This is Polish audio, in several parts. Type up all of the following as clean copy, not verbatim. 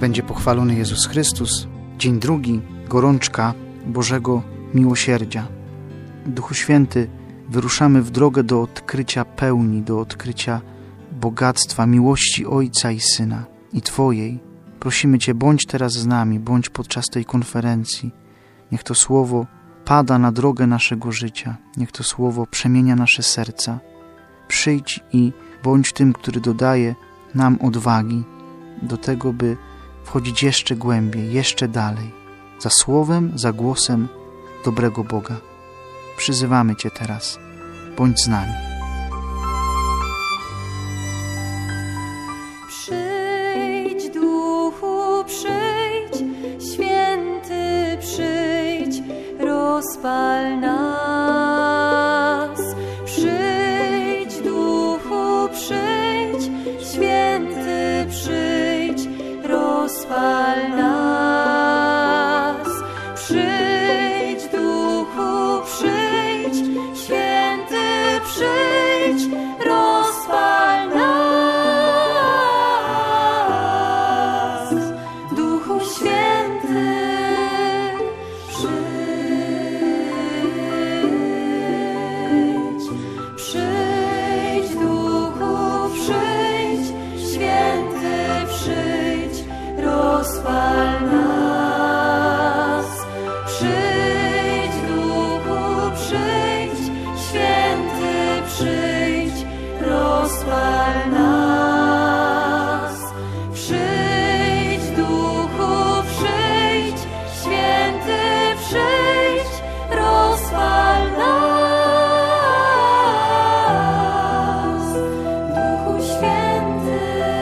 będzie pochwalony Jezus Chrystus. Dzień drugi, gorączka Bożego Miłosierdzia. Duchu Święty, wyruszamy w drogę do odkrycia pełni, do odkrycia bogactwa, miłości Ojca i Syna i Twojej. Prosimy Cię, bądź teraz z nami, bądź podczas tej konferencji. Niech to słowo pada na drogę naszego życia. Niech to słowo przemienia nasze serca. Przyjdź i bądź tym, który dodaje nam odwagi do tego, by wchodzić jeszcze głębiej, jeszcze dalej, za słowem, za głosem dobrego Boga. Przyzywamy Cię teraz. Bądź z nami. Przyjdź, Duchu, przyjdź, Święty przyjdź, rozpal nas. Przyjdź, Duchu, przyjdź, Święty przyjdź, rozpal nas. Przyjdź, Duchu, przyjdź, Święty przyjdź, rozpal nas. Duchu Święty, przyjdź. Przyjdź, Duchu, przyjdź, Święty przyjdź, rozpal nas. Przyjdź, Duchu, przyjdź, Święty przyjdź, rozpal nas. Przyjdź, Duchu, przyjdź, Święty przyjdź, rozpal nas. Duchu Święty,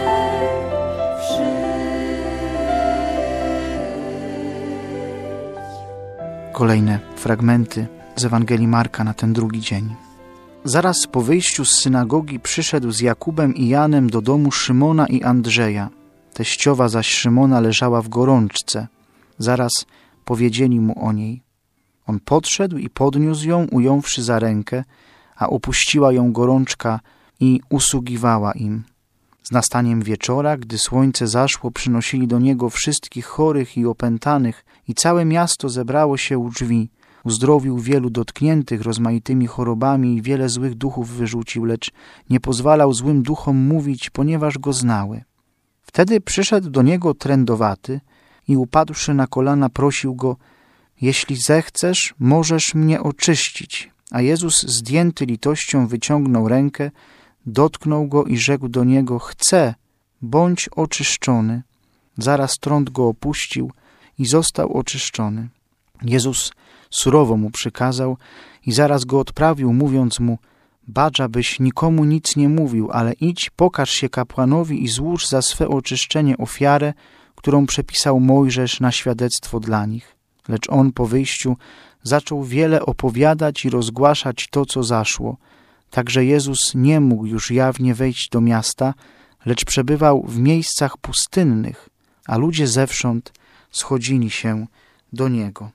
Kolejne fragmenty z Ewangelii Marka na ten drugi dzień. Zaraz po wyjściu z synagogi przyszedł z Jakubem i Janem do domu Szymona i Andrzeja. Teściowa zaś Szymona leżała w gorączce. Zaraz powiedzieli mu o niej. On podszedł i podniósł ją, ująwszy za rękę, a opuściła ją gorączka i usługiwała im. Z nastaniem wieczora, gdy słońce zaszło, przynosili do niego wszystkich chorych i opętanych i całe miasto zebrało się u drzwi. Uzdrowił wielu dotkniętych rozmaitymi chorobami i wiele złych duchów wyrzucił, lecz nie pozwalał złym duchom mówić, ponieważ go znały. Wtedy przyszedł do niego trędowaty i upadłszy na kolana prosił go: jeśli zechcesz, możesz mnie oczyścić. A Jezus zdjęty litością wyciągnął rękę, dotknął go i rzekł do niego: chcę, bądź oczyszczony. Zaraz trąd go opuścił i został oczyszczony. Jezus surowo mu przykazał i zaraz go odprawił, mówiąc mu: bacz, abyś nikomu nic nie mówił, ale idź, pokaż się kapłanowi i złóż za swe oczyszczenie ofiarę, którą przepisał Mojżesz na świadectwo dla nich. Lecz on po wyjściu zaczął wiele opowiadać i rozgłaszać to, co zaszło. Także Jezus nie mógł już jawnie wejść do miasta, lecz przebywał w miejscach pustynnych, a ludzie zewsząd schodzili się do Niego.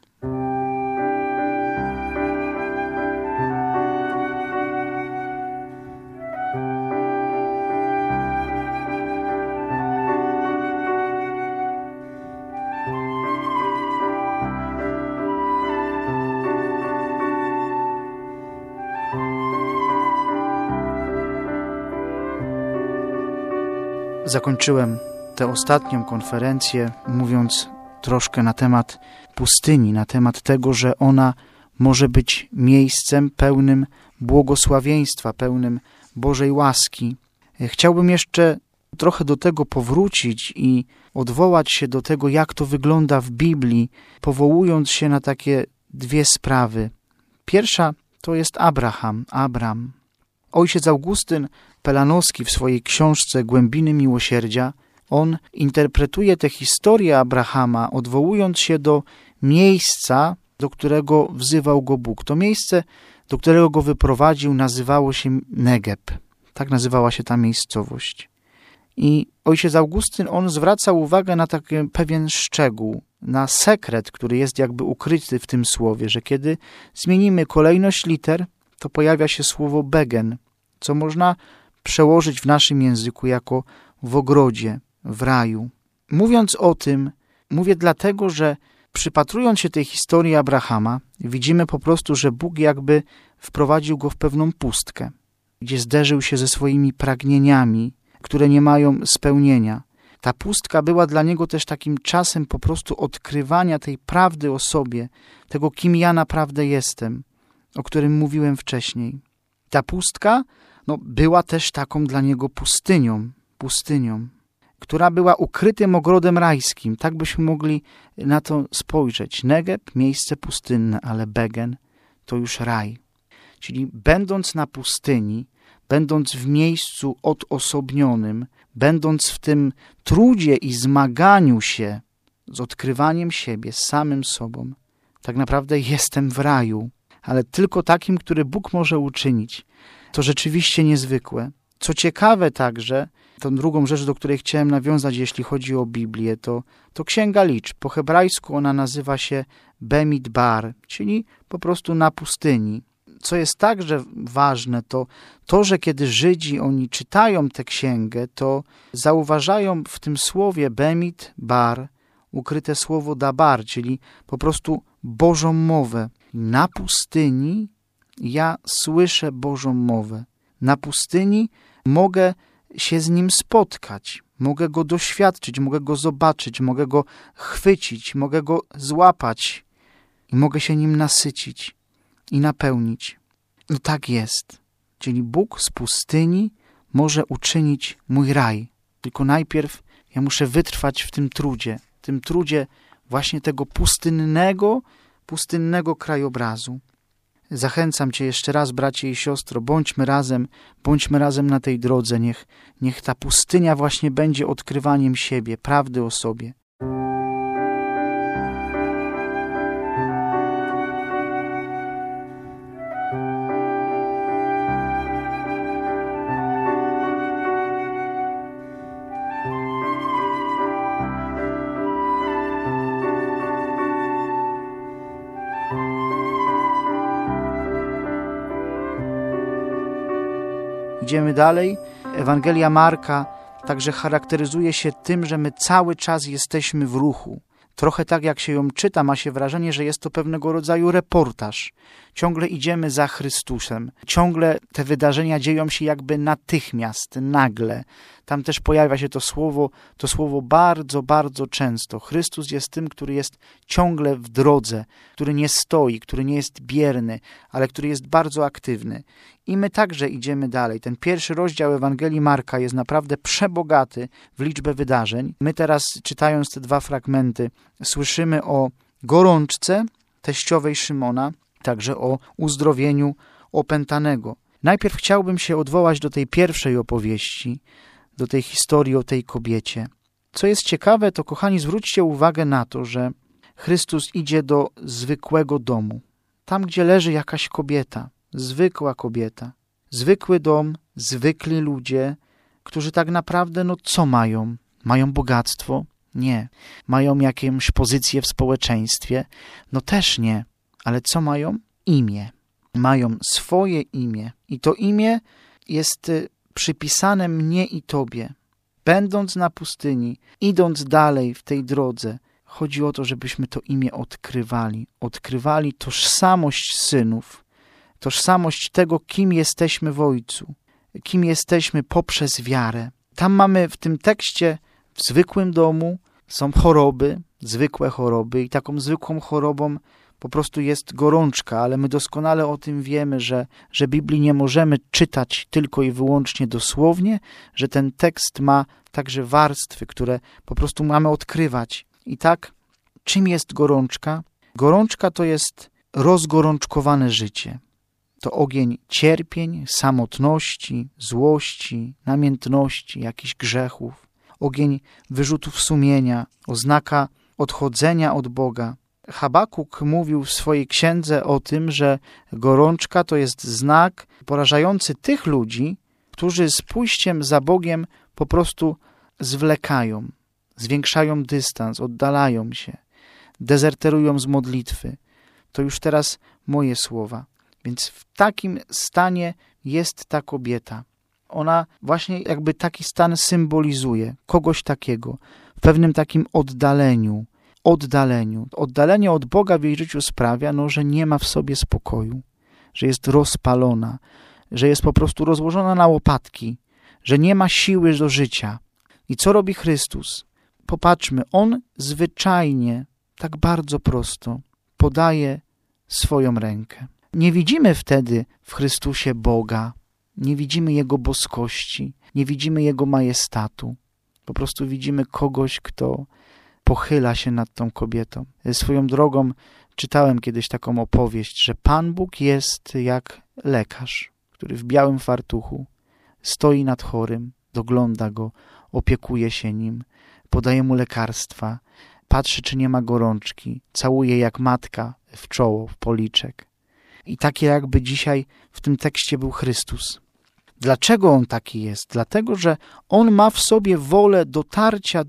Zakończyłem tę ostatnią konferencję mówiąc troszkę na temat pustyni, na temat tego, że ona może być miejscem pełnym błogosławieństwa, pełnym Bożej łaski. Chciałbym jeszcze trochę do tego powrócić i odwołać się do tego, jak to wygląda w Biblii, powołując się na takie dwie sprawy. Pierwsza to jest Abram. Ojciec Augustyn Pelanowski w swojej książce Głębiny Miłosierdzia, on interpretuje tę historię Abrahama, odwołując się do miejsca, do którego wzywał go Bóg. To miejsce, do którego go wyprowadził, nazywało się Negeb. Tak nazywała się ta miejscowość. I ojciec Augustyn, on zwraca uwagę na taki pewien szczegół, na sekret, który jest jakby ukryty w tym słowie, że kiedy zmienimy kolejność liter, to pojawia się słowo begen, co można przełożyć w naszym języku jako w ogrodzie, w raju. Mówiąc o tym, mówię dlatego, że przypatrując się tej historii Abrahama, widzimy po prostu, że Bóg jakby wprowadził go w pewną pustkę, gdzie zderzył się ze swoimi pragnieniami, które nie mają spełnienia. Ta pustka była dla niego też takim czasem po prostu odkrywania tej prawdy o sobie, tego, kim ja naprawdę jestem, o którym mówiłem wcześniej. Ta pustka była też taką dla niego pustynią, która była ukrytym ogrodem rajskim. Tak byśmy mogli na to spojrzeć. Negeb, miejsce pustynne, ale Begen to już raj. Czyli będąc na pustyni, będąc w miejscu odosobnionym, będąc w tym trudzie i zmaganiu się z odkrywaniem siebie, z samym sobą, tak naprawdę jestem w raju, ale tylko takim, który Bóg może uczynić. To rzeczywiście niezwykłe. Co ciekawe także, tą drugą rzecz, do której chciałem nawiązać, jeśli chodzi o Biblię, to Księga Liczb. Po hebrajsku ona nazywa się Bemidbar, czyli po prostu na pustyni. Co jest także ważne, to, że kiedy Żydzi, oni czytają tę księgę, to zauważają w tym słowie Bemidbar ukryte słowo dabar, czyli po prostu Bożą mowę. Na pustyni ja słyszę Bożą mowę. Na pustyni mogę się z Nim spotkać, mogę Go doświadczyć, mogę Go zobaczyć, mogę Go chwycić, mogę Go złapać i mogę się Nim nasycić i napełnić. Tak jest. Czyli Bóg z pustyni może uczynić mój raj. Tylko najpierw ja muszę wytrwać w tym trudzie właśnie tego pustynnego krajobrazu. Zachęcam Cię jeszcze raz, bracie i siostro, bądźmy razem na tej drodze. Niech ta pustynia właśnie będzie odkrywaniem siebie, prawdy o sobie. Idziemy dalej. Ewangelia Marka także charakteryzuje się tym, że my cały czas jesteśmy w ruchu. Trochę tak jak się ją czyta, ma się wrażenie, że jest to pewnego rodzaju reportaż. Ciągle idziemy za Chrystusem. Ciągle te wydarzenia dzieją się jakby natychmiast, nagle. Tam też pojawia się to słowo bardzo, bardzo często. Chrystus jest tym, który jest ciągle w drodze, który nie stoi, który nie jest bierny, ale który jest bardzo aktywny. I my także idziemy dalej. Ten pierwszy rozdział Ewangelii Marka jest naprawdę przebogaty w liczbę wydarzeń. My teraz, czytając te dwa fragmenty, słyszymy o gorączce teściowej Szymona, także o uzdrowieniu opętanego. Najpierw chciałbym się odwołać do tej pierwszej opowieści, do tej historii o tej kobiecie. Co jest ciekawe, to kochani, zwróćcie uwagę na to, że Chrystus idzie do zwykłego domu. Tam, gdzie leży jakaś kobieta, zwykła kobieta, zwykły dom, zwykli ludzie, którzy tak naprawdę, co mają? Mają bogactwo? Nie. Mają jakąś pozycję w społeczeństwie? Też nie. Ale co mają? Imię. Mają swoje imię. I to imię jest przypisane mnie i tobie. Będąc na pustyni, idąc dalej w tej drodze, chodzi o to, żebyśmy to imię odkrywali tożsamość synów, tożsamość tego, kim jesteśmy w Ojcu, kim jesteśmy poprzez wiarę. Tam mamy w tym tekście, w zwykłym domu są choroby, zwykłe choroby i taką zwykłą chorobą po prostu jest gorączka, ale my doskonale o tym wiemy, że Biblii nie możemy czytać tylko i wyłącznie dosłownie, że ten tekst ma także warstwy, które po prostu mamy odkrywać. I tak, czym jest gorączka? Gorączka to jest rozgorączkowane życie. To ogień cierpień, samotności, złości, namiętności, jakichś grzechów. Ogień wyrzutów sumienia, oznaka odchodzenia od Boga. Habakuk mówił w swojej księdze o tym, że gorączka to jest znak porażający tych ludzi, którzy z pójściem za Bogiem po prostu zwlekają, zwiększają dystans, oddalają się, dezerterują z modlitwy. To już teraz moje słowa. Więc w takim stanie jest ta kobieta. Ona właśnie jakby taki stan symbolizuje, kogoś takiego. w pewnym takim oddaleniu. Oddalenie od Boga w jej życiu sprawia, że nie ma w sobie spokoju, że jest rozpalona, że jest po prostu rozłożona na łopatki, że nie ma siły do życia. I co robi Chrystus? Popatrzmy, On zwyczajnie, tak bardzo prosto podaje swoją rękę. Nie widzimy wtedy w Chrystusie Boga, nie widzimy Jego boskości, nie widzimy Jego majestatu. Po prostu widzimy kogoś, kto pochyla się nad tą kobietą. Swoją drogą czytałem kiedyś taką opowieść, że Pan Bóg jest jak lekarz, który w białym fartuchu stoi nad chorym, dogląda go, opiekuje się nim, podaje mu lekarstwa, patrzy, czy nie ma gorączki, całuje jak matka w czoło, w policzek. I takie jakby dzisiaj w tym tekście był Chrystus. Dlaczego On taki jest? Dlatego, że On ma w sobie wolę dotarcia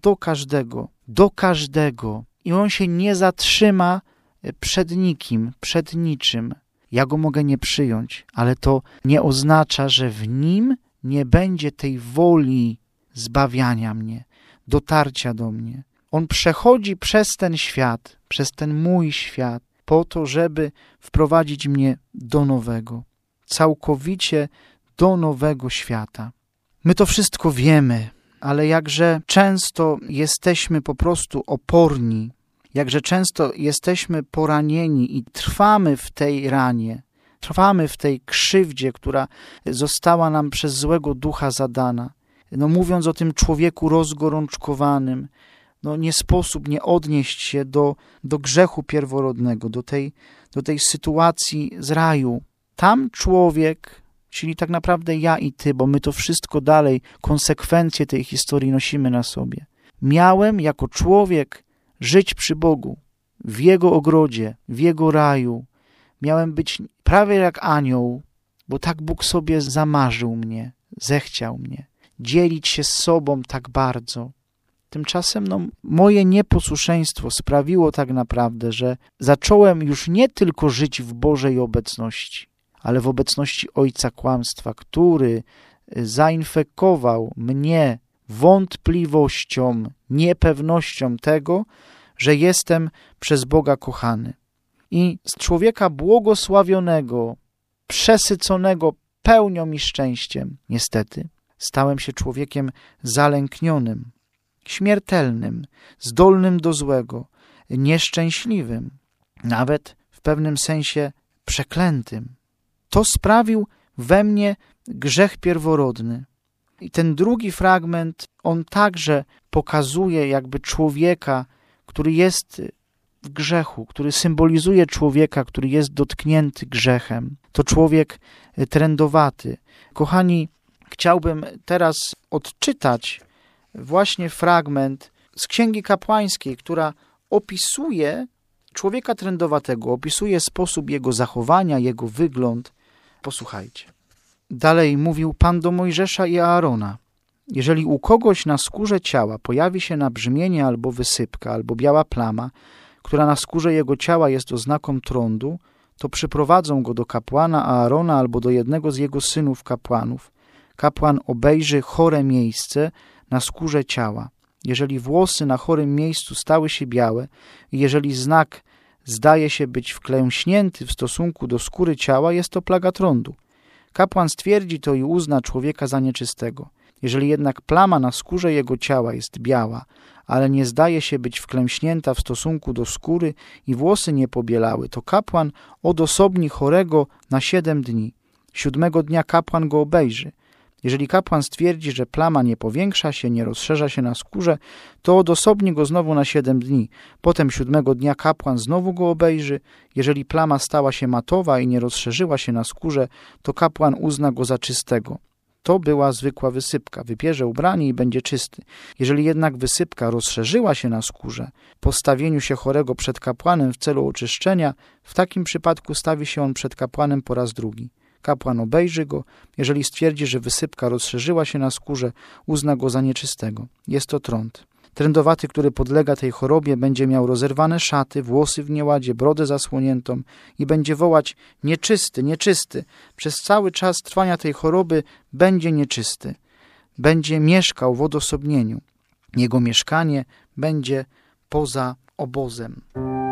do każdego. I On się nie zatrzyma przed nikim, przed niczym. Ja Go mogę nie przyjąć, ale to nie oznacza, że w Nim nie będzie tej woli zbawiania mnie, dotarcia do mnie. On przechodzi przez ten świat, przez ten mój świat, po to, żeby wprowadzić mnie do nowego, całkowicie do nowego świata. My to wszystko wiemy, ale jakże często jesteśmy po prostu oporni, jakże często jesteśmy poranieni i trwamy w tej ranie, trwamy w tej krzywdzie, która została nam przez złego ducha zadana. Mówiąc o tym człowieku rozgorączkowanym, nie sposób nie odnieść się do grzechu pierworodnego, do tej sytuacji z raju. Tam człowiek, czyli tak naprawdę ja i ty, bo my to wszystko dalej, konsekwencje tej historii nosimy na sobie. Miałem jako człowiek żyć przy Bogu, w Jego ogrodzie, w Jego raju. Miałem być prawie jak anioł, bo tak Bóg sobie zamarzył mnie, zechciał mnie. Dzielić się z sobą tak bardzo. Tymczasem moje nieposłuszeństwo sprawiło tak naprawdę, że zacząłem już nie tylko żyć w Bożej obecności, ale w obecności Ojca Kłamstwa, który zainfekował mnie wątpliwością, niepewnością tego, że jestem przez Boga kochany. I z człowieka błogosławionego, przesyconego pełnią i szczęściem, niestety, stałem się człowiekiem zalęknionym, śmiertelnym, zdolnym do złego, nieszczęśliwym, nawet w pewnym sensie przeklętym. To sprawił we mnie grzech pierworodny. I ten drugi fragment, on także pokazuje jakby człowieka, który jest w grzechu, który symbolizuje człowieka, który jest dotknięty grzechem. To człowiek trędowaty. Kochani, chciałbym teraz odczytać właśnie fragment z Księgi Kapłańskiej, która opisuje człowieka trędowatego, opisuje sposób jego zachowania, jego wygląd. Posłuchajcie. Dalej mówił Pan do Mojżesza i Aarona: jeżeli u kogoś na skórze ciała pojawi się nabrzmienie albo wysypka, albo biała plama, która na skórze jego ciała jest oznaką trądu, to przyprowadzą go do kapłana Aarona albo do jednego z jego synów kapłanów. Kapłan obejrzy chore miejsce na skórze ciała. Jeżeli włosy na chorym miejscu stały się białe i jeżeli znak zdaje się być wklęśnięty w stosunku do skóry ciała, jest to plaga trądu. Kapłan stwierdzi to i uzna człowieka za nieczystego. Jeżeli jednak plama na skórze jego ciała jest biała, ale nie zdaje się być wklęśnięta w stosunku do skóry i włosy nie pobielały, to kapłan odosobni chorego na 7 dni. 7 dnia kapłan go obejrzy. Jeżeli kapłan stwierdzi, że plama nie powiększa się, nie rozszerza się na skórze, to odosobni go znowu na 7 dni. Potem 7 dnia kapłan znowu go obejrzy. Jeżeli plama stała się matowa i nie rozszerzyła się na skórze, to kapłan uzna go za czystego. To była zwykła wysypka. Wybierze ubranie i będzie czysty. Jeżeli jednak wysypka rozszerzyła się na skórze, po stawieniu się chorego przed kapłanem w celu oczyszczenia, w takim przypadku stawi się on przed kapłanem po raz drugi. Kapłan obejrzy go. Jeżeli stwierdzi, że wysypka rozszerzyła się na skórze, uzna go za nieczystego. Jest to trąd. Trędowaty, który podlega tej chorobie, będzie miał rozerwane szaty, włosy w nieładzie, brodę zasłoniętą i będzie wołać: nieczysty, nieczysty. Przez cały czas trwania tej choroby będzie nieczysty. Będzie mieszkał w odosobnieniu. jego mieszkanie będzie poza obozem.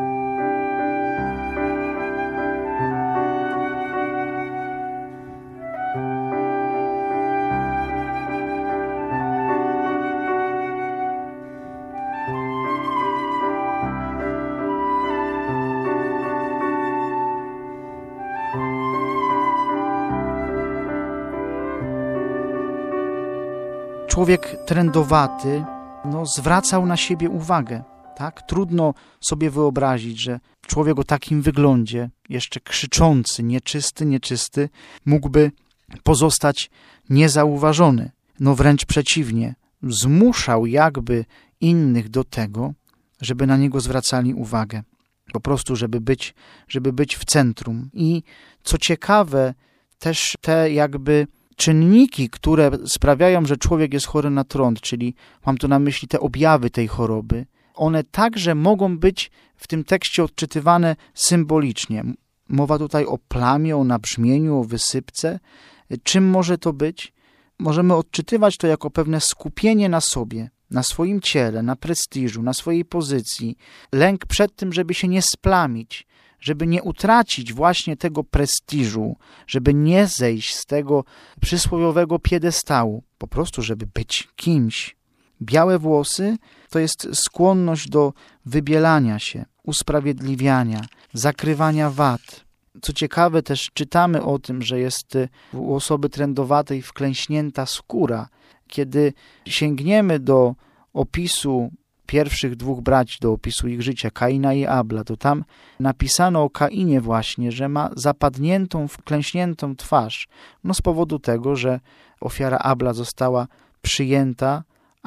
Człowiek trędowaty zwracał na siebie uwagę. Tak? Trudno sobie wyobrazić, że człowiek o takim wyglądzie, jeszcze krzyczący, nieczysty, mógłby pozostać niezauważony. Wręcz przeciwnie, zmuszał jakby innych do tego, żeby na niego zwracali uwagę. Po prostu, żeby być w centrum. I co ciekawe, też te jakby czynniki, które sprawiają, że człowiek jest chory na trąd, czyli mam tu na myśli te objawy tej choroby, one także mogą być w tym tekście odczytywane symbolicznie. Mowa tutaj o plamie, o nabrzmieniu, o wysypce. Czym może to być? Możemy odczytywać to jako pewne skupienie na sobie, na swoim ciele, na prestiżu, na swojej pozycji. Lęk przed tym, żeby się nie splamić, żeby nie utracić właśnie tego prestiżu, żeby nie zejść z tego przysłowiowego piedestału, po prostu żeby być kimś. Białe włosy to jest skłonność do wybielania się, usprawiedliwiania, zakrywania wad. Co ciekawe, też czytamy o tym, że jest u osoby trędowatej wklęśnięta skóra. Kiedy sięgniemy do opisu pierwszych dwóch braci, do opisu ich życia, Kaina i Abla, to tam napisano o Kainie właśnie, że ma zapadniętą, wklęśniętą twarz. Z powodu tego, że ofiara Abla została przyjęta,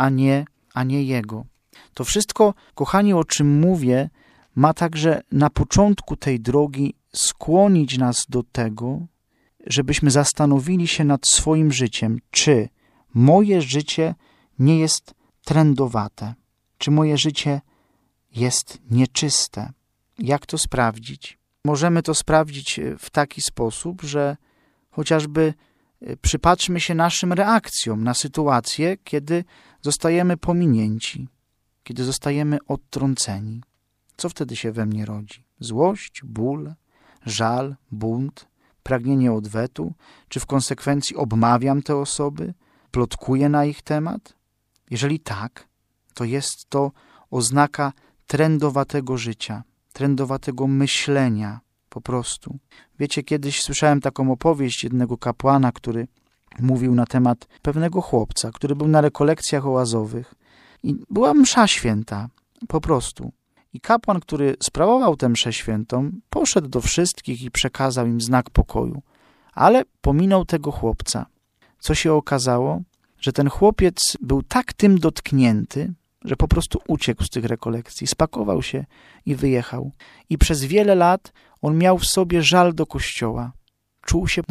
a nie jego. To wszystko, kochani, o czym mówię, ma także na początku tej drogi skłonić nas do tego, żebyśmy zastanowili się nad swoim życiem, czy moje życie nie jest trędowate, czy moje życie jest nieczyste. Jak to sprawdzić? Możemy to sprawdzić w taki sposób, że chociażby przypatrzmy się naszym reakcjom na sytuację, kiedy zostajemy pominięci, kiedy zostajemy odtrąceni. Co wtedy się we mnie rodzi? Złość, ból, żal, bunt, pragnienie odwetu? Czy w konsekwencji obmawiam te osoby, plotkuję na ich temat? Jeżeli tak, to jest to oznaka trędowatego życia, trędowatego myślenia po prostu. Wiecie, kiedyś słyszałem taką opowieść jednego kapłana, który mówił na temat pewnego chłopca, który był na rekolekcjach oazowych i była msza święta, po prostu. I kapłan, który sprawował tę mszę świętą, poszedł do wszystkich i przekazał im znak pokoju, ale pominął tego chłopca. Co się okazało? Że ten chłopiec był tak tym dotknięty, że po prostu uciekł z tych rekolekcji, spakował się i wyjechał. I przez wiele lat on miał w sobie żal do Kościoła. Czuł się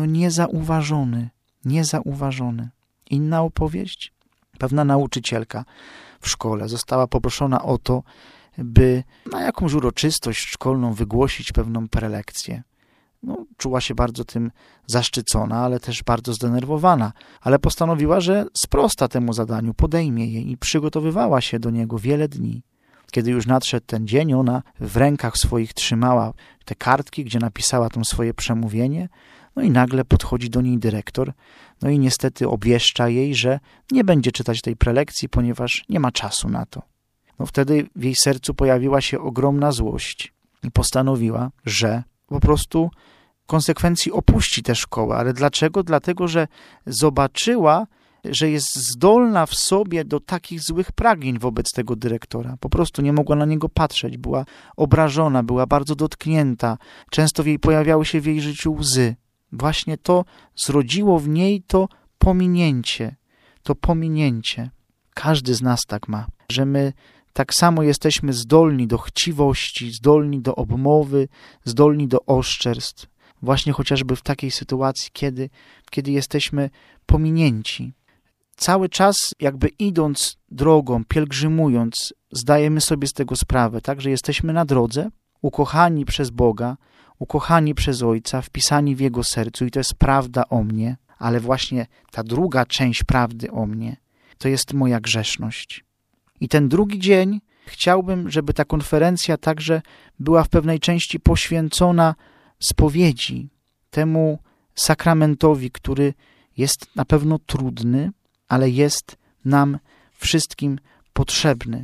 niezauważony. Inna opowieść? Pewna nauczycielka w szkole została poproszona o to, by na jakąś uroczystość szkolną wygłosić pewną prelekcję. Czuła się bardzo tym zaszczycona, ale też bardzo zdenerwowana, ale postanowiła, że sprosta temu zadaniu, podejmie je i przygotowywała się do niego wiele dni. Kiedy już nadszedł ten dzień, ona w rękach swoich trzymała te kartki, gdzie napisała to swoje przemówienie, i nagle podchodzi do niej dyrektor, i niestety obwieszcza jej, że nie będzie czytać tej prelekcji, ponieważ nie ma czasu na to. Wtedy w jej sercu pojawiła się ogromna złość i postanowiła, że po prostu w konsekwencji opuści tę szkołę. Ale dlaczego? Dlatego, że zobaczyła, że jest zdolna w sobie do takich złych pragnień wobec tego dyrektora. Po prostu nie mogła na niego patrzeć, była obrażona, była bardzo dotknięta. Często pojawiały się w jej życiu łzy. Właśnie to zrodziło w niej to pominięcie. Każdy z nas tak ma, że my tak samo jesteśmy zdolni do chciwości, zdolni do obmowy, zdolni do oszczerstw. Właśnie chociażby w takiej sytuacji, kiedy jesteśmy pominięci. Cały czas jakby idąc drogą, pielgrzymując, zdajemy sobie z tego sprawę, tak, że jesteśmy na drodze, ukochani przez Boga, ukochani przez Ojca, wpisani w Jego sercu i to jest prawda o mnie, ale właśnie ta druga część prawdy o mnie to jest moja grzeszność. I ten drugi dzień chciałbym, żeby ta konferencja także była w pewnej części poświęcona spowiedzi, temu sakramentowi, który jest na pewno trudny, ale jest nam wszystkim potrzebny.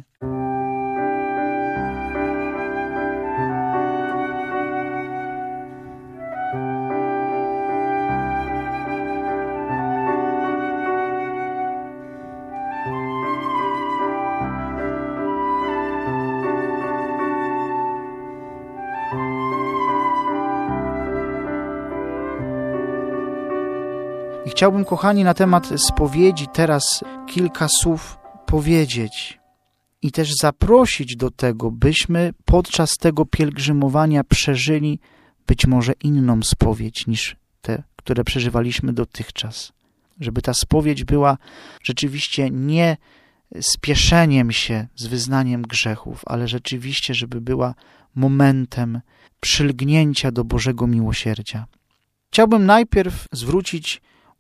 I chciałbym, kochani, na temat spowiedzi teraz kilka słów powiedzieć i też zaprosić do tego, byśmy podczas tego pielgrzymowania przeżyli być może inną spowiedź niż te, które przeżywaliśmy dotychczas. Żeby ta spowiedź była rzeczywiście nie spieszeniem się z wyznaniem grzechów, ale rzeczywiście, żeby była momentem przylgnięcia do Bożego miłosierdzia. Chciałbym najpierw zwrócić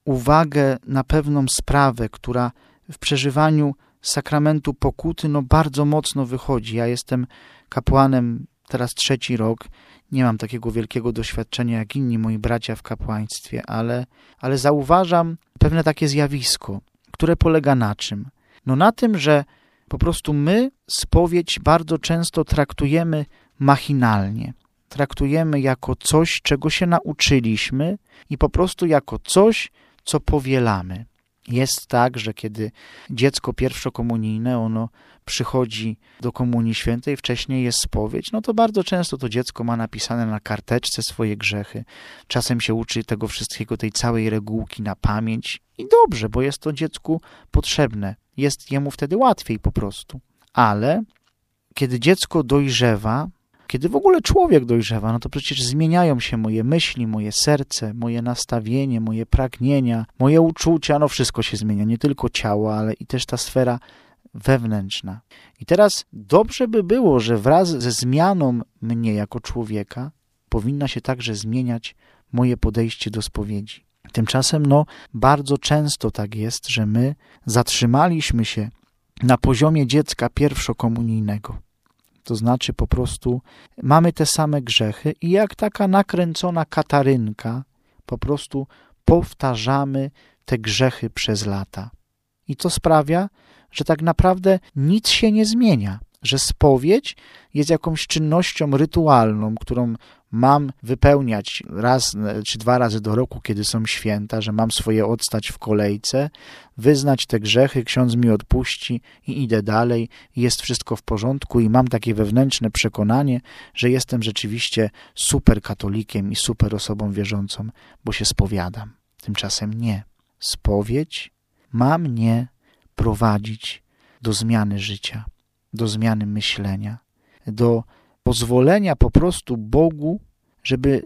uwagę na pewną sprawę, która w przeżywaniu sakramentu pokuty bardzo mocno wychodzi. Ja jestem kapłanem teraz 3. rok, nie mam takiego wielkiego doświadczenia jak inni moi bracia w kapłaństwie, ale zauważam pewne takie zjawisko, które polega na czym? Na tym, że po prostu my spowiedź bardzo często traktujemy machinalnie. Traktujemy jako coś, czego się nauczyliśmy i po prostu jako co powielamy. Jest tak, że kiedy dziecko pierwszokomunijne, ono przychodzi do Komunii Świętej, wcześniej jest spowiedź, to bardzo często to dziecko ma napisane na karteczce swoje grzechy. Czasem się uczy tego wszystkiego, tej całej regułki na pamięć i dobrze, bo jest to dziecku potrzebne. Jest jemu wtedy łatwiej po prostu. Ale kiedy dziecko dojrzewa, kiedy w ogóle człowiek dojrzewa, to przecież zmieniają się moje myśli, moje serce, moje nastawienie, moje pragnienia, moje uczucia, wszystko się zmienia, nie tylko ciało, ale i też ta sfera wewnętrzna. I teraz dobrze by było, że wraz ze zmianą mnie jako człowieka powinna się także zmieniać moje podejście do spowiedzi. Tymczasem bardzo często tak jest, że my zatrzymaliśmy się na poziomie dziecka pierwszokomunijnego. To znaczy po prostu mamy te same grzechy i jak taka nakręcona katarynka po prostu powtarzamy te grzechy przez lata. I to sprawia, że tak naprawdę nic się nie zmienia, że spowiedź jest jakąś czynnością rytualną, którą mam wypełniać raz czy 2 razy do roku, kiedy są święta, że mam swoje odstać w kolejce, wyznać te grzechy, ksiądz mi odpuści i idę dalej, jest wszystko w porządku i mam takie wewnętrzne przekonanie, że jestem rzeczywiście super katolikiem i super osobą wierzącą, bo się spowiadam. Tymczasem nie. Spowiedź ma mnie prowadzić do zmiany życia, do zmiany myślenia, do pozwolenia po prostu Bogu, żeby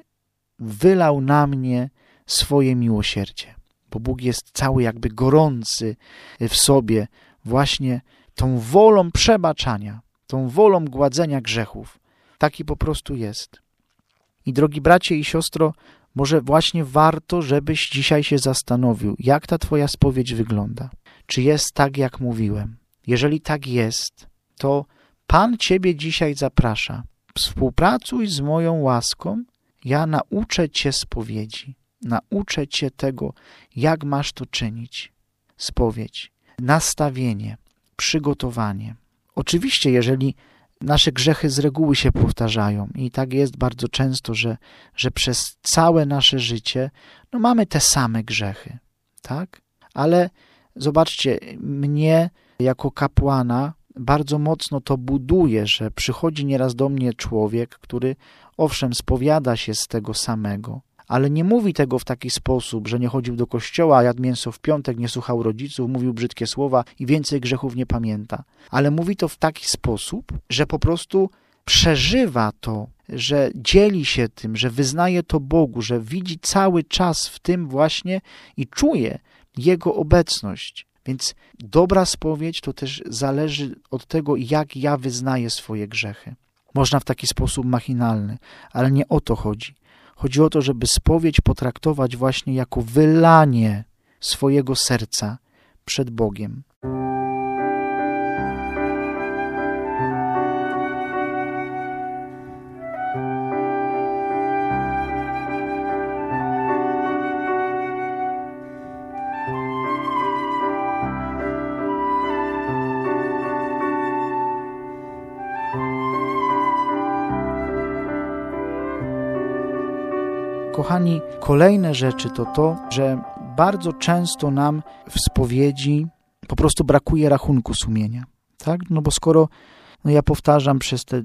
wylał na mnie swoje miłosierdzie. Bo Bóg jest cały jakby gorący w sobie właśnie tą wolą przebaczania, tą wolą gładzenia grzechów. Taki po prostu jest. I drogi bracie i siostro, może właśnie warto, żebyś dzisiaj się zastanowił, jak ta twoja spowiedź wygląda. Czy jest tak, jak mówiłem? Jeżeli tak jest, to Pan ciebie dzisiaj zaprasza. Współpracuj z moją łaską, ja nauczę cię spowiedzi. Nauczę cię tego, jak masz to czynić. Spowiedź, nastawienie, przygotowanie. Oczywiście, jeżeli nasze grzechy z reguły się powtarzają i tak jest bardzo często, że przez całe nasze życie mamy te same grzechy, tak? Ale zobaczcie, mnie jako kapłana bardzo mocno to buduje, że przychodzi nieraz do mnie człowiek, który owszem spowiada się z tego samego, ale nie mówi tego w taki sposób, że nie chodził do kościoła, jadł mięso w piątek, nie słuchał rodziców, mówił brzydkie słowa i więcej grzechów nie pamięta. Ale mówi to w taki sposób, że po prostu przeżywa to, że dzieli się tym, że wyznaje to Bogu, że widzi cały czas w tym właśnie i czuje Jego obecność. Więc dobra spowiedź to też zależy od tego, jak ja wyznaję swoje grzechy. Można w taki sposób machinalny, ale nie o to chodzi. Chodzi o to, żeby spowiedź potraktować właśnie jako wylanie swojego serca przed Bogiem. kochani, kolejne rzeczy to, że bardzo często nam w spowiedzi po prostu brakuje rachunku sumienia. Tak? No bo skoro ja powtarzam przez te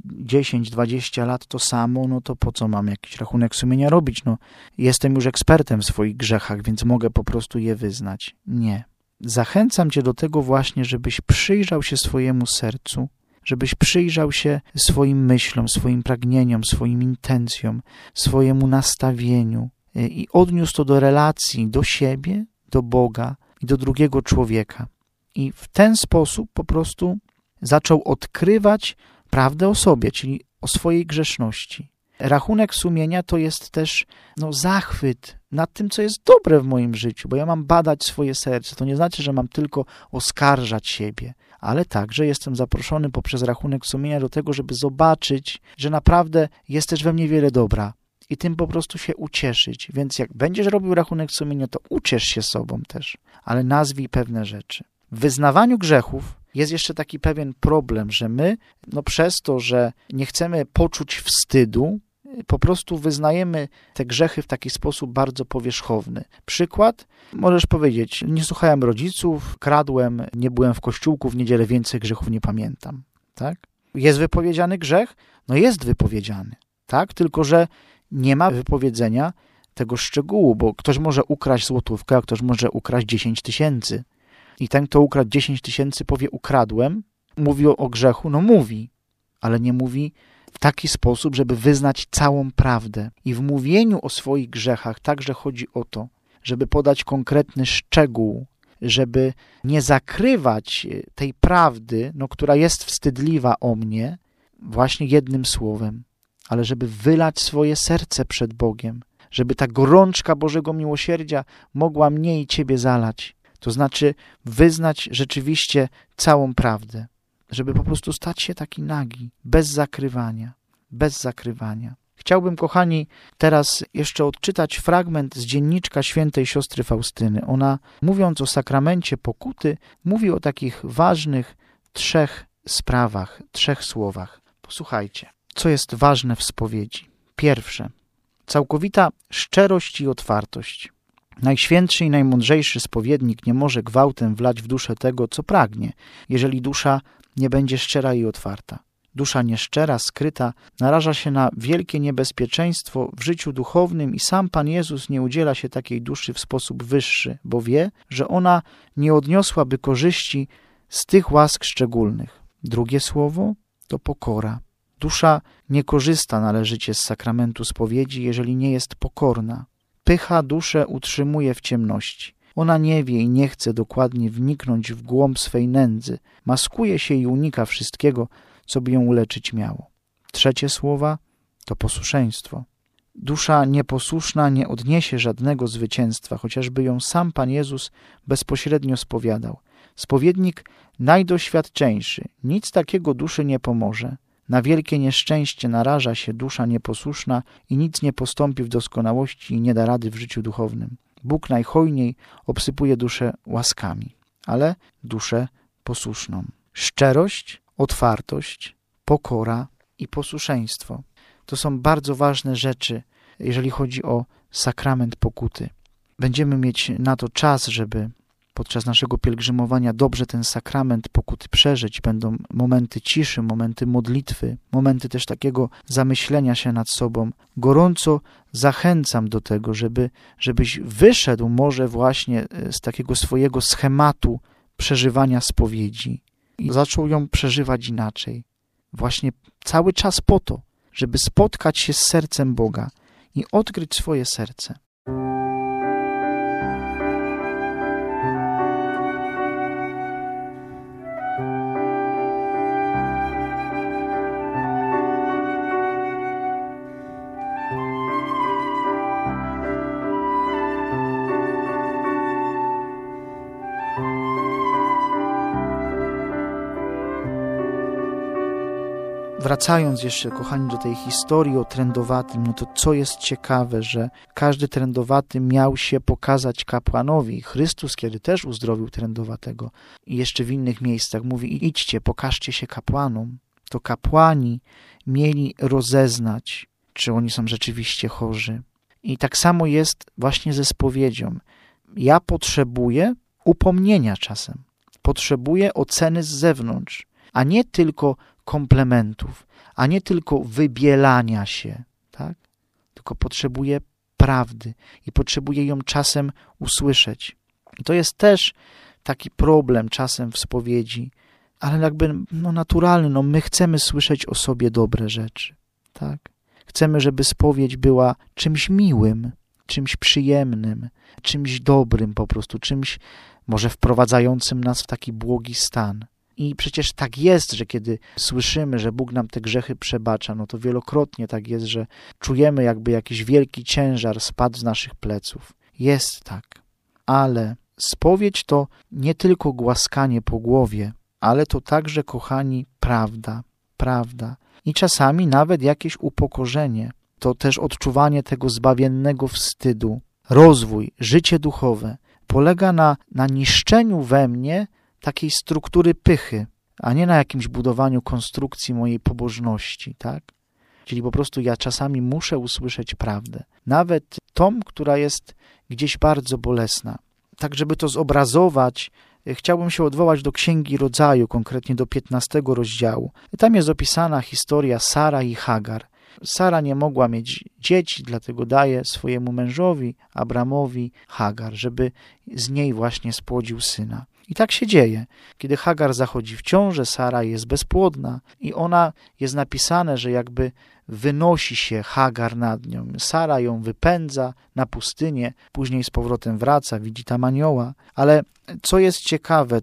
10-20 lat to samo, no to po co mam jakiś rachunek sumienia robić? No, jestem już ekspertem w swoich grzechach, więc mogę po prostu je wyznać. Nie. Zachęcam cię do tego właśnie, żebyś przyjrzał się swojemu sercu, żebyś przyjrzał się swoim myślom, swoim pragnieniom, swoim intencjom, swojemu nastawieniu i odniósł to do relacji, do siebie, do Boga i do drugiego człowieka. I w ten sposób po prostu zaczął odkrywać prawdę o sobie, czyli o swojej grzeszności. Rachunek sumienia to jest też zachwyt nad tym, co jest dobre w moim życiu, bo ja mam badać swoje serce. To nie znaczy, że mam tylko oskarżać siebie, ale także jestem zaproszony poprzez rachunek sumienia do tego, żeby zobaczyć, że naprawdę jest też we mnie wiele dobra i tym po prostu się ucieszyć. Więc jak będziesz robił rachunek sumienia, to uciesz się sobą też, ale nazwij pewne rzeczy. W wyznawaniu grzechów jest jeszcze taki pewien problem, że my, przez to, że nie chcemy poczuć wstydu, po prostu wyznajemy te grzechy w taki sposób bardzo powierzchowny. Przykład, możesz powiedzieć, nie słuchałem rodziców, kradłem, nie byłem w kościółku, w niedzielę więcej grzechów nie pamiętam. Tak? Jest wypowiedziany grzech? No jest wypowiedziany, tak? Tylko że nie ma wypowiedzenia tego szczegółu, bo ktoś może ukraść złotówkę, a ktoś może ukraść 10 000. I ten, kto ukradł 10 000, powie ukradłem, mówi o grzechu, mówi, ale nie mówi w taki sposób, żeby wyznać całą prawdę. I w mówieniu o swoich grzechach także chodzi o to, żeby podać konkretny szczegół, żeby nie zakrywać tej prawdy, która jest wstydliwa o mnie, właśnie jednym słowem, ale żeby wylać swoje serce przed Bogiem, żeby ta gorączka Bożego miłosierdzia mogła mnie i ciebie zalać. To znaczy wyznać rzeczywiście całą prawdę, żeby po prostu stać się taki nagi, bez zakrywania, bez zakrywania. Chciałbym, kochani, teraz jeszcze odczytać fragment z dzienniczka świętej siostry Faustyny. Ona, mówiąc o sakramencie pokuty, mówi o takich ważnych 3 sprawach, 3 słowach. Posłuchajcie, co jest ważne w spowiedzi. Pierwsze, całkowita szczerość i otwartość. Najświętszy i najmądrzejszy spowiednik nie może gwałtem wlać w duszę tego, co pragnie, jeżeli dusza nie będzie szczera i otwarta. Dusza nieszczera, skryta, naraża się na wielkie niebezpieczeństwo w życiu duchownym i sam Pan Jezus nie udziela się takiej duszy w sposób wyższy, bo wie, że ona nie odniosłaby korzyści z tych łask szczególnych. Drugie słowo to pokora. Dusza nie korzysta należycie z sakramentu spowiedzi, jeżeli nie jest pokorna. Pycha duszę utrzymuje w ciemności. Ona nie wie i nie chce dokładnie wniknąć w głąb swej nędzy. Maskuje się i unika wszystkiego, co by ją uleczyć miało. Trzecie słowa to posłuszeństwo. Dusza nieposłuszna nie odniesie żadnego zwycięstwa, chociażby ją sam Pan Jezus bezpośrednio spowiadał. Spowiednik najdoświadczeńszy, nic takiego duszy nie pomoże. Na wielkie nieszczęście naraża się dusza nieposłuszna i nic nie postąpi w doskonałości i nie da rady w życiu duchownym. Bóg najhojniej obsypuje duszę łaskami, ale duszę posłuszną. Szczerość, otwartość, pokora i posłuszeństwo. To są bardzo ważne rzeczy, jeżeli chodzi o sakrament pokuty. Będziemy mieć na to czas, żeby podczas naszego pielgrzymowania dobrze ten sakrament pokuty przeżyć. Będą momenty ciszy, momenty modlitwy, momenty też takiego zamyślenia się nad sobą. Gorąco zachęcam do tego, żebyś wyszedł może właśnie z takiego swojego schematu przeżywania spowiedzi i zaczął ją przeżywać inaczej. Właśnie cały czas po to, żeby spotkać się z sercem Boga i odkryć swoje serce. Wracając jeszcze, kochani, do tej historii o trędowatym, to co jest ciekawe, że każdy trędowaty miał się pokazać kapłanowi. Chrystus, kiedy też uzdrowił trędowatego i jeszcze w innych miejscach mówi: idźcie, pokażcie się kapłanom. To kapłani mieli rozeznać, czy oni są rzeczywiście chorzy. I tak samo jest właśnie ze spowiedzią. Ja potrzebuję upomnienia czasem. Potrzebuję oceny z zewnątrz, a nie tylko komplementów, a nie tylko wybielania się, tak? Tylko potrzebuję prawdy i potrzebuję ją czasem usłyszeć. I to jest też taki problem czasem w spowiedzi, ale jakby naturalny, my chcemy słyszeć o sobie dobre rzeczy, tak? Chcemy, żeby spowiedź była czymś miłym, czymś przyjemnym, czymś dobrym po prostu, czymś może wprowadzającym nas w taki błogi stan. I przecież tak jest, że kiedy słyszymy, że Bóg nam te grzechy przebacza, to wielokrotnie tak jest, że czujemy, jakby jakiś wielki ciężar spadł z naszych pleców. Jest tak, ale spowiedź to nie tylko głaskanie po głowie, ale to także, kochani, prawda. I czasami nawet jakieś upokorzenie, to też odczuwanie tego zbawiennego wstydu. Rozwój, życie duchowe polega na niszczeniu we mnie takiej struktury pychy, a nie na jakimś budowaniu konstrukcji mojej pobożności, tak? Czyli po prostu ja czasami muszę usłyszeć prawdę, nawet tą, która jest gdzieś bardzo bolesna. Tak, żeby to zobrazować, chciałbym się odwołać do Księgi Rodzaju, konkretnie do 15 rozdziału. Tam jest opisana historia Sara i Hagar. Sara nie mogła mieć dzieci, dlatego daje swojemu mężowi, Abramowi, Hagar, żeby z niej właśnie spłodził syna. I tak się dzieje. Kiedy Hagar zachodzi w ciążę, Sara jest bezpłodna i ona jest napisane, że jakby wynosi się Hagar nad nią. Sara ją wypędza na pustynię, później z powrotem wraca, widzi tam anioła. Ale co jest ciekawe,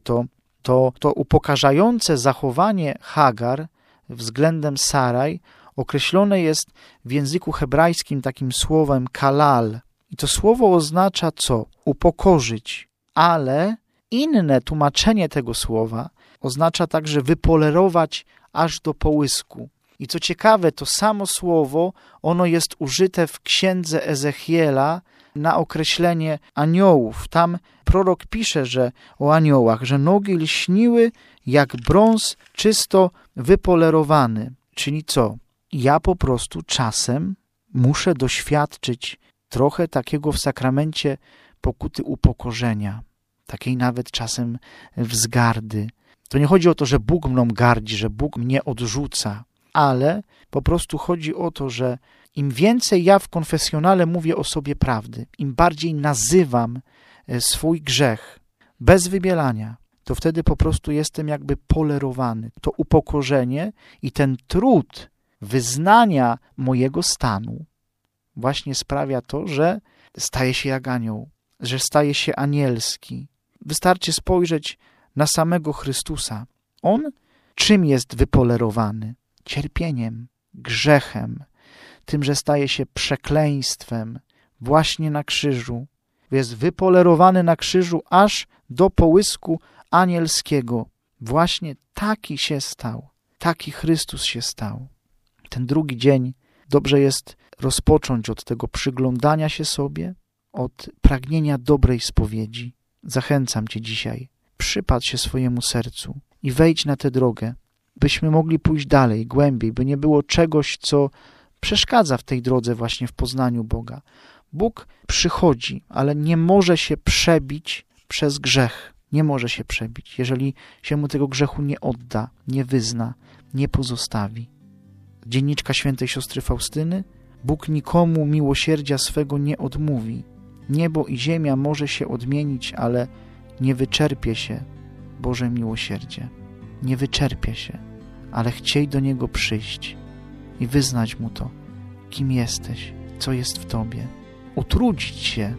to upokarzające zachowanie Hagar względem Saraj określone jest w języku hebrajskim takim słowem kalal. I to słowo oznacza co? Upokorzyć. Ale inne tłumaczenie tego słowa oznacza także wypolerować aż do połysku. I co ciekawe, to samo słowo, ono jest użyte w księdze Ezechiela na określenie aniołów. Tam prorok pisze, że o aniołach, że nogi lśniły jak brąz czysto wypolerowany. Czyli co? Ja po prostu czasem muszę doświadczyć trochę takiego w sakramencie pokuty upokorzenia, takiej nawet czasem wzgardy. To nie chodzi o to, że Bóg mną gardzi, że Bóg mnie odrzuca, ale po prostu chodzi o to, że im więcej ja w konfesjonale mówię o sobie prawdy, im bardziej nazywam swój grzech bez wybielania, to wtedy po prostu jestem jakby polerowany. To upokorzenie i ten trud wyznania mojego stanu właśnie sprawia to, że staje się jak anioł, że staje się anielski. Wystarczy spojrzeć na samego Chrystusa. On czym jest wypolerowany? Cierpieniem, grzechem, tym, że staje się przekleństwem właśnie na krzyżu. Jest wypolerowany na krzyżu aż do połysku anielskiego. Właśnie taki się stał. Taki Chrystus się stał. Ten drugi dzień dobrze jest rozpocząć od tego przyglądania się sobie, od pragnienia dobrej spowiedzi. Zachęcam Cię dzisiaj. Przypatrz się swojemu sercu i wejdź na tę drogę, byśmy mogli pójść dalej, głębiej, by nie było czegoś, co przeszkadza w tej drodze właśnie w poznaniu Boga. Bóg przychodzi, ale nie może się przebić przez grzech. Nie może się przebić, jeżeli się mu tego grzechu nie odda, nie wyzna, nie pozostawi. Dzienniczka świętej siostry Faustyny: Bóg nikomu miłosierdzia swego nie odmówi. Niebo i ziemia może się odmienić, ale nie wyczerpie się Boże miłosierdzie. Nie wyczerpie się, ale chciej do Niego przyjść i wyznać Mu to, kim jesteś, co jest w Tobie. Utrudzić się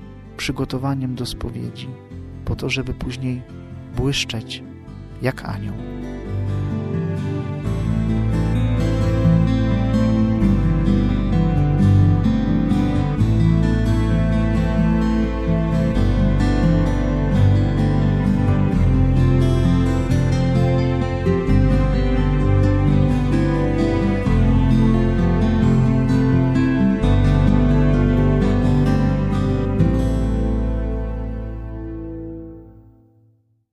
przygotowaniem do spowiedzi, po to, żeby później błyszczeć jak anioł.